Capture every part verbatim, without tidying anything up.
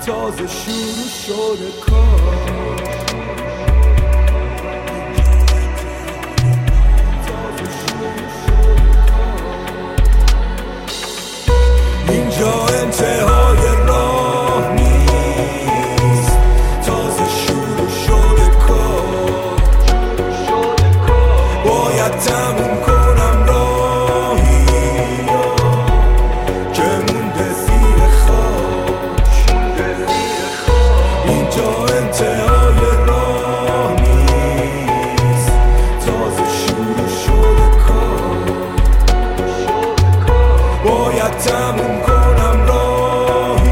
تازه شروع شده کار. اینجا انتهای راه نیست، تازه شروع شده کار. باید تموم کنم راهی که مونده زیر خاک. اینجا انتهای راه نیست، تازه شروع شده کار. باید تموم کنم راهی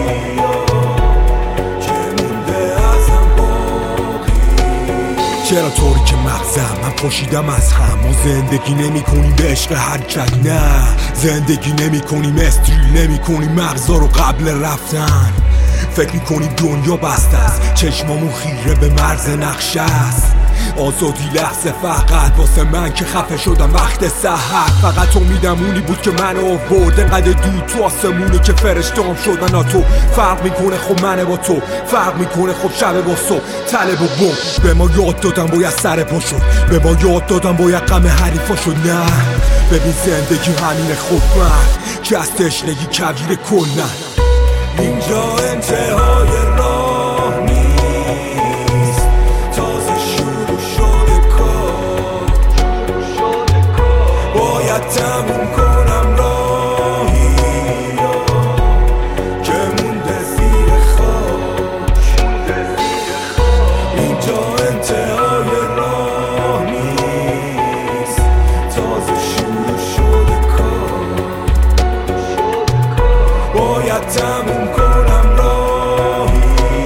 که مونده ازم باقی. چرا طوری که مغزم من پاشیدم از هم. ما زندگی نمی کنیم به عشق حرکت، نه زندگی نمی کنیم استریل نمی کنیم مغزا رو قبل رفتن. فکر میکنی دنیا بسته است، چشمامون خیره به مرز نقشه است. آزادی لحظه فقط واسه من که خفه شدم وقت سحر. فقط امیدم اونی بود که من آورد انقدر دود تو آسمونه که فرشته‌ام شدن. ها تو فرق میکنه خب منه با تو، فرق میکنه خب شب با صبح. طلب و بم به ما یاد دادم باید سر پا شد، به ما یاد دادم باید غم حریفا شد. نه ببین زندگی همینه خود من که از تشنگی کبیر کلن. اینجا انتهای راه نیست، تازه شروع شده کار. باید تموم کنم راهی که مونده زیر خاک. اینجا انتهای راه نیست، تازه شروع شده کار. باید تموم کنم راهی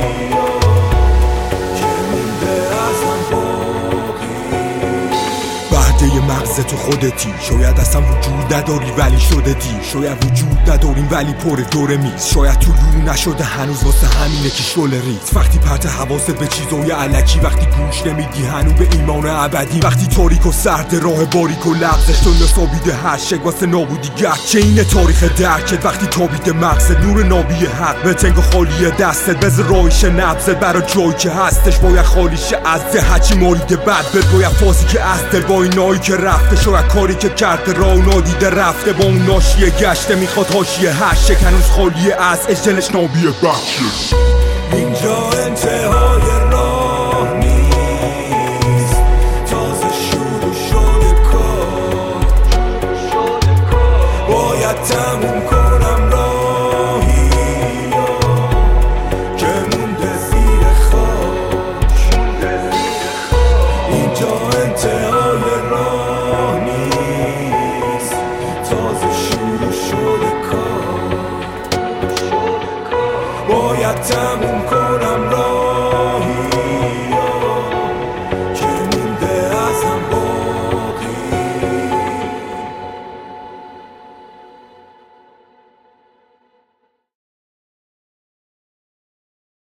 که مونده ازم باقی. بعده مغز تو خودتی، شاید اصلا وجود نداری ولی شده دی. شاید وجود نداریم ولی پر دور میز. شاید طلوع نشده هنوز واسه همینه که شل ریز. وقتی پرت حواست به چیزای علکی، وقتی گوش نمیدی هنو به ایمان ابدی. وقتی تاریک و سرد راه باریک و لغزش تو نصابیده هشگ واسه نابودی گرد. چه اینه تاریخ درکت وقتی تابیده مغزت نور نابی حق به تنگ و خالی دستت. بز رایش نبزت برا جایی که هستش باید خالیشه از ده. هچی ماریده بد بد باید فازی که از دل با اینایی که رفته. شاید کاری که کرده راه نادیده رفته با اون ناشیه گشته. میخواد حاشیه هشک هنوز خالیه از اجلش نابیه بخشه. اینجا انتهای راه نیست، تازه شروع شده کار. باید تموم